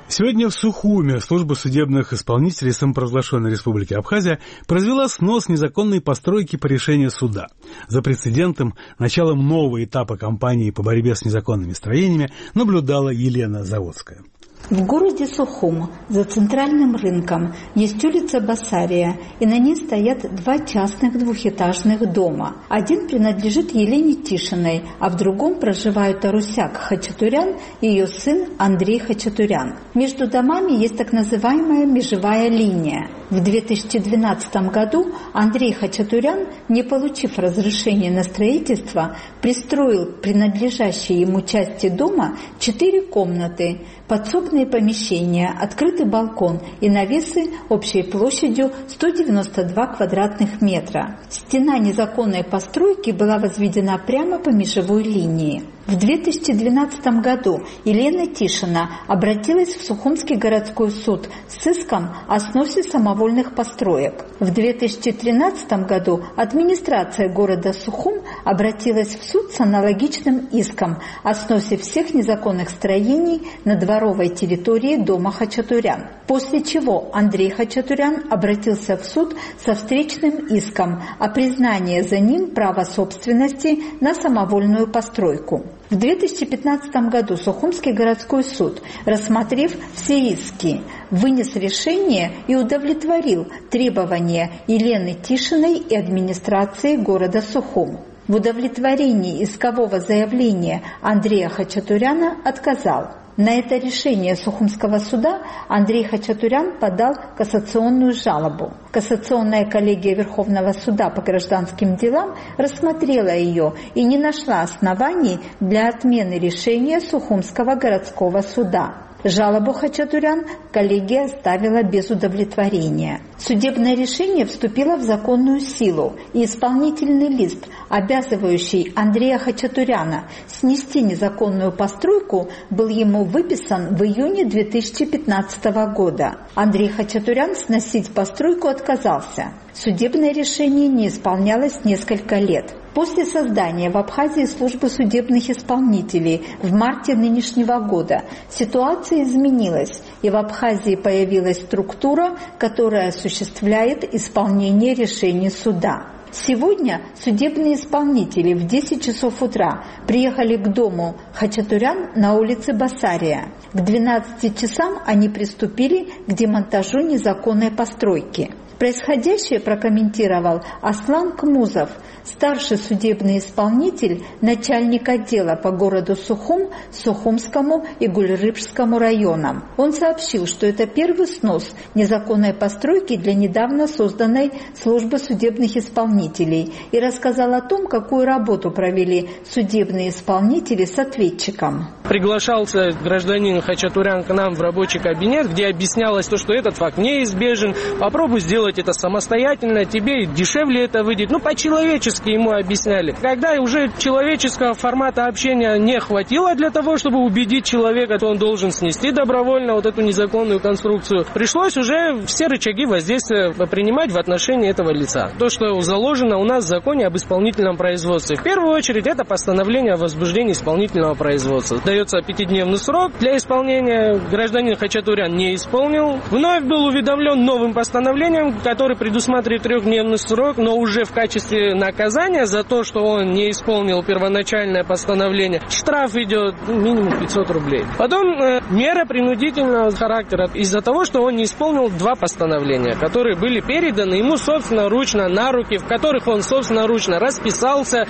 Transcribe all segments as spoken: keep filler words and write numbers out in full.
Сегодня в Сухуме служба судебных исполнителей самопровозглашенной Республики Абхазия произвела снос незаконной постройки по решению суда. За прецедентом, началом нового этапа кампании по борьбе с незаконными строениями наблюдала Елена Заводская. В городе Сухум за центральным рынком есть улица Басария, и на ней стоят два частных двухэтажных дома. Один принадлежит Елене Тишиной, а в другом проживают Арусяк Хачатурян и ее сын Андрей Хачатурян. Между домами есть так называемая межевая линия. В две тысячи двенадцатом году Андрей Хачатурян, не получив разрешения на строительство, пристроил к принадлежащей ему части дома четыре комнаты, подсобные помещения, открытый балкон и навесы общей площадью сто девяносто два квадратных метра. Стена незаконной постройки была возведена прямо по межевой линии. В две тысячи двенадцатом году Елена Тишина обратилась в Сухумский городской суд с иском о сносе самовольных построек. В две тысячи тринадцатом году администрация города Сухум обратилась в суд с аналогичным иском о сносе всех незаконных строений на дворовой территории дома Хачатурян. После чего Андрей Хачатурян обратился в суд со встречным иском о признании за ним права собственности на самовольную постройку. В две тысячи пятнадцатом году Сухумский городской суд, рассмотрев все иски, вынес решение и удовлетворил требования Елены Тишиной и администрации города Сухум. В удовлетворении искового заявления Андрея Хачатуряна отказал. На это решение Сухумского суда Андрей Хачатурян подал кассационную жалобу. Кассационная коллегия Верховного суда по гражданским делам рассмотрела ее и не нашла оснований для отмены решения Сухумского городского суда. Жалобу Хачатурян коллегия оставила без удовлетворения. Судебное решение вступило в законную силу, и исполнительный лист, обязывающий Андрея Хачатуряна снести незаконную постройку, был ему выписан в июне две тысячи пятнадцатого года. Андрей Хачатурян сносить постройку отказался. Судебное решение не исполнялось несколько лет. После создания в Абхазии службы судебных исполнителей в марте нынешнего года ситуация изменилась, и в Абхазии появилась структура, которая осуществляет исполнение решений суда. Сегодня судебные исполнители в десять часов утра приехали к дому Хачатурян на улице Басария. К двенадцати часам они приступили к демонтажу незаконной постройки. Происходящее прокомментировал Аслан Кмузов, старший судебный исполнитель, начальник отдела по городу Сухум, Сухумскому и Гульрыбскому районам. Он сообщил, что это первый снос незаконной постройки для недавно созданной службы судебных исполнителей, и рассказал о том, какую работу провели судебные исполнители с ответчиком. Приглашался гражданин Хачатурян к нам в рабочий кабинет, где объяснялось то, что этот факт неизбежен. Попробуй сделать это самостоятельно, тебе дешевле это выйдет. Ну, по-человечески ему объясняли. Когда уже человеческого формата общения не хватило для того, чтобы убедить человека, что он должен снести добровольно вот эту незаконную конструкцию, пришлось уже все рычаги воздействия принимать в отношении этого лица. То, что заложено у нас в законе об исполнительном производстве. В первую очередь, это постановление о возбуждении исполнительного производства. Дается пятидневный срок для исполнения. Гражданин Хачатурян не исполнил. Вновь был уведомлен новым постановлением, который предусматривает трехдневный срок, но уже в качестве наказания за то, что он не исполнил первоначальное постановление, штраф идет минимум пятьсот рублей. Потом э, мера принудительного характера из-за того, что он не исполнил два постановления, которые были переданы ему собственноручно на руки, в которых он собственноручно расписался.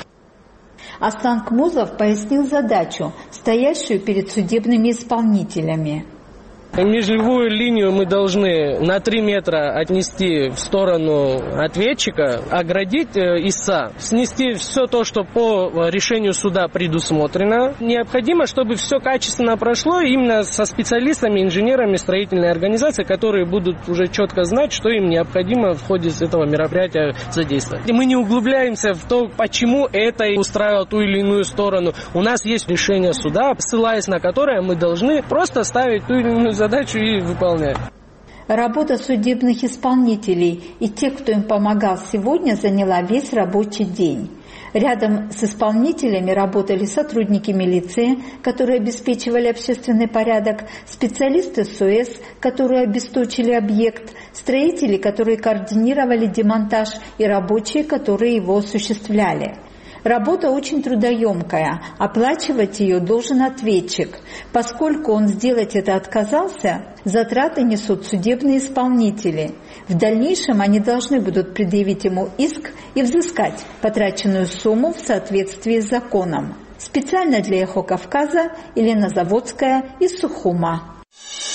Аслан Кмузов пояснил задачу, стоящую перед судебными исполнителями. Межевую линию мы должны на три метра отнести в сторону ответчика, оградить истца, снести все то, что по решению суда предусмотрено. Необходимо, чтобы все качественно прошло именно со специалистами, инженерами строительной организации, которые будут уже четко знать, что им необходимо в ходе этого мероприятия задействовать. И мы не углубляемся в то, почему это устраивало ту или иную сторону. У нас есть решение суда, ссылаясь на которое мы должны просто ставить ту или иную задачу и выполнять. Работа судебных исполнителей и тех, кто им помогал сегодня, заняла весь рабочий день. Рядом с исполнителями работали сотрудники милиции, которые обеспечивали общественный порядок, специалисты СОЭС, которые обесточили объект, строители, которые координировали демонтаж, и рабочие, которые его осуществляли. Работа очень трудоемкая, оплачивать ее должен ответчик. Поскольку он сделать это отказался, затраты несут судебные исполнители. В дальнейшем они должны будут предъявить ему иск и взыскать потраченную сумму в соответствии с законом. Специально для «Эхо Кавказа» Елена Заводская из Сухума.